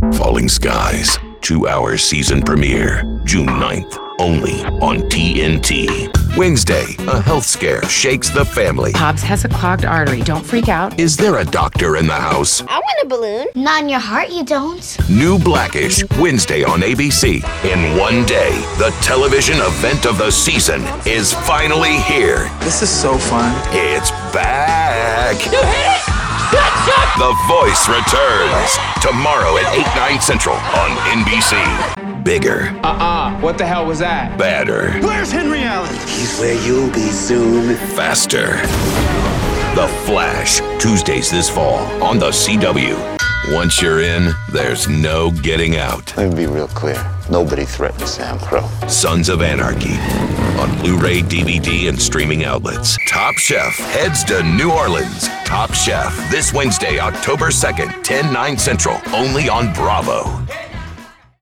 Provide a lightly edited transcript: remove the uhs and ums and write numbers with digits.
Falling Skies, 2-hour season premiere, June 9th, only on TNT. Wednesday, a health scare shakes the family. Hobbs has a clogged artery. Don't freak out. Is there a doctor in the house? I want a balloon. Not in your heart, you don't. New Blackish, Wednesday on ABC. In one day, the television event of the season is finally here. This is so fun. It's back. You hit it! Gotcha! The Voice returns tomorrow at 8/9 Central on NBC. Bigger. What the hell was that? Badder. Where's Henry Allen? He's where you'll be soon. Faster. The Flash, Tuesdays this fall on the CW. Once you're in, there's no getting out. Let me be real clear. Nobody threatens Sam Crow. Sons of Anarchy on Blu-ray, DVD, and streaming outlets. Top Chef heads to New Orleans. Top Chef this Wednesday, October 2nd, 10/9 Central, only on Bravo.